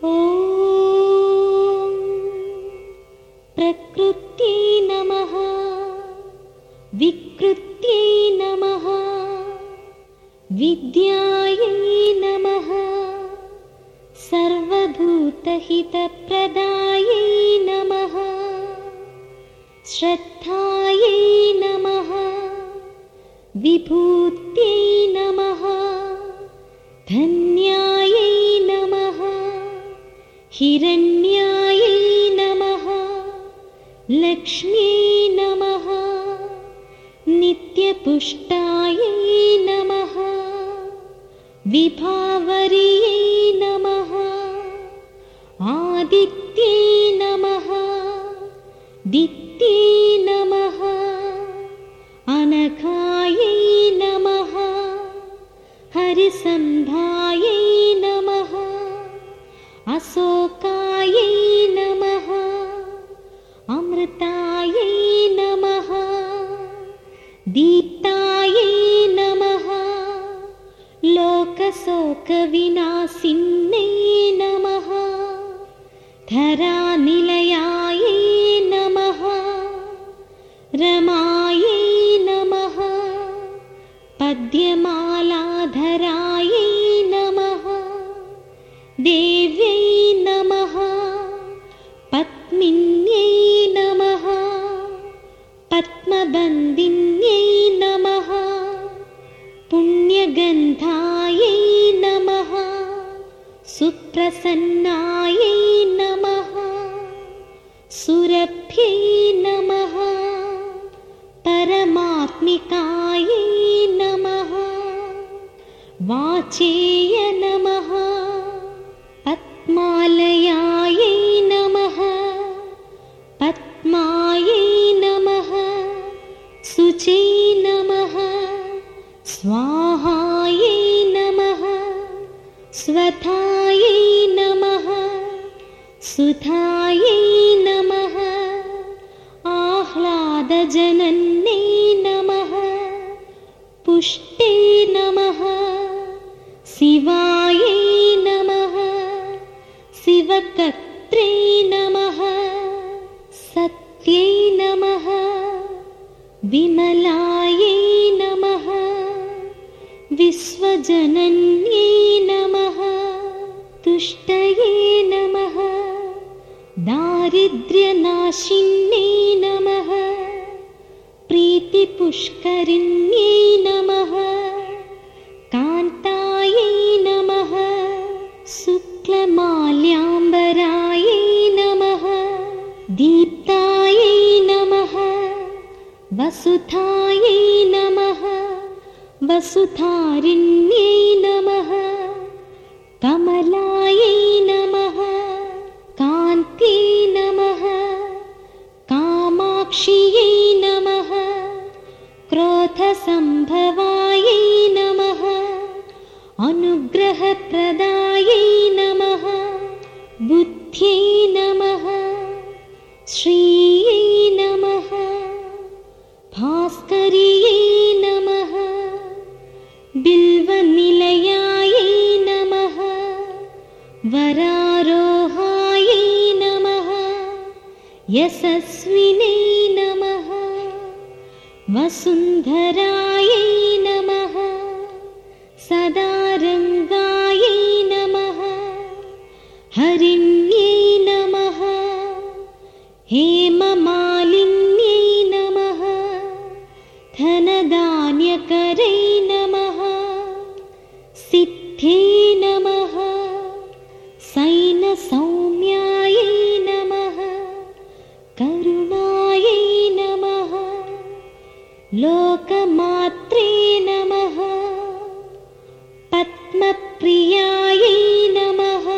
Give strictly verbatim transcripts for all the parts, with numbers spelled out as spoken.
ॐ प्रकृत्यै नमः, विकृत्यै नमः, विद्यायै नमः, सर्वभूतहितप्रदायै नमः, श्रद्धायै नमः, विभूत्यै नमः, धन्यायै नमः, हिरण्यायै नमः, लक्ष्म्यै नमः, नित्यपुष्टायै नमः, विभावर्यै नमः, आदित्यै नमः, दित्यै नमः, अनघायै नमः, हरिसन्धायै नमः, अशोकायै नमः, अमृतायै नमः, दीप्तायै नमः, लोकशोकविनाशिन्यै नमः, धरानिलयायै नमः, रमायै नमः, पद्यमालाधरायै नमः, देव्यै नमः, पद्मिन्यै नमः, पद्मबन्दिन्यै नमः, पुण्यगन्धायै नमः, सुप्रसन्नायै नमः, सुरभ्यै नमः, परमात्मिकायै नमः, वाचेय नमः, पद्मालयायै नमः, पद्मायै नमः, शुचै नमः, स्वाहायै नमः, स्वधायै नमः, सुधायै नमः, आह्लादजनन्यै नमः, पुष्टे नमः, शिवायै नमः, शिवकर्त्रे नमः, सत्यै नमः, विमलायै नमः, विश्वजनन्यै नमः, तुष्टये नमः, दारिद्र्यनाशिन्यै नमः, प्रीतिपुष्करिण्यै नमः, कान्तायै नमः, शुक्लमाल्याम्बरायै नमः, दीप्तायै नमः, वसुधायै नमः, वसुधारिण्यै नमः, कमलायै नमः, कान्त्यै नमः, कामाक्ष्यै नमः, क्रोधसम्भवायै नमः, अनुग्रहप्रदायै नमः, बुद्ध्यै नमः, श्रियै नमः, भास्कर्यै नमः, बिल्वनिलयायै नमः, वरारोहायै नमः, यशस्विनै नमः, वसुन्धरायै नमः, सदारङ्गायै नमः, हरिण्यै नमः, हेममालिन्यै नमः, धनधान्यकरै नमः, सिद्धे नमः, सैनसौम्यायै नमः, करुणायै नमः, लोकमात्रे नमः, पद्मप्रियायै नमः,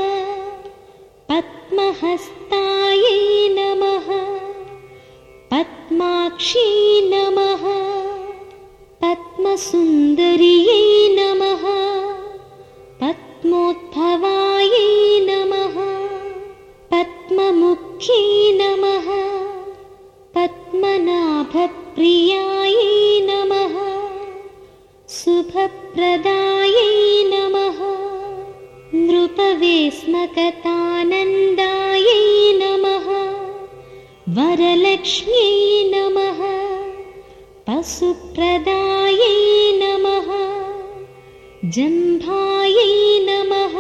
पद्महस्तायै नमः, पद्माक्ष्यै नमः, पद्मसुन्दर्यै नमः, पद्मोद्भवायै नमः, पद्ममुख्यै नमः, पद्मनाभप्रियायै नमः, शुभप्रदायै नमः, नृपवेश्मकतान् वरलक्ष्म्यै नमः पशुप्रदायै नमः जम्भायै नमः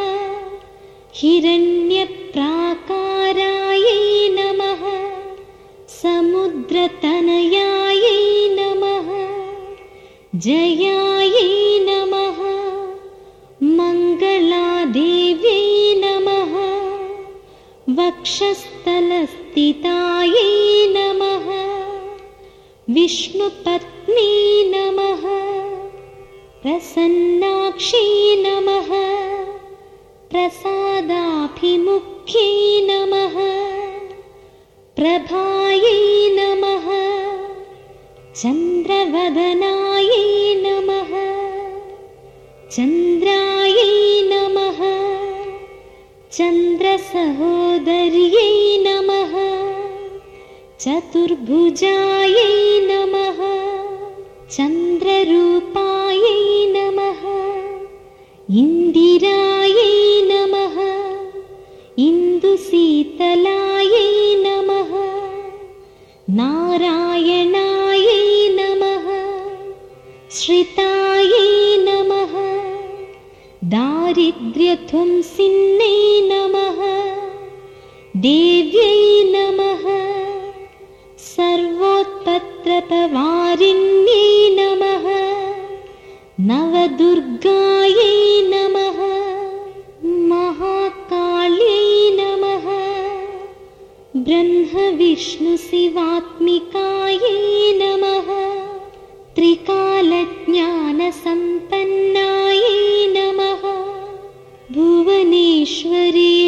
हिरण्यप्राकारायै नमः समुद्रतनयायै नमः जयायै नमः मङ्गलादेव्यै नमः वक्षस्थलस्थितायै नमः विष्णुपत्नी नमः प्रसन्नाक्षी नमः प्रसादाभिमुख्यै नमः प्रभायै नमः चन्द्रवदनायै नमः चन्द्रायै नमः चन्द्रसहोदर्यै नमः चतुर्भुजायै नमः चन्द्ररूपायै नमः इन्दिरायै नमः इन्दुशीतलायै नमः नारायणायै नमः श्रितायै नमः दारिद्र्यध्वंसिन्यै नमः देव्यै नमः सर्वोत्पत्रपवारिण्यै नमः नवदुर्गायै नमः महाकाल्यै नमः ब्रह्मविष्णुशिवात्मिकायै नमः त्रिकालज्ञानसम्पन्नायै नमः भुवनेश्वर्यै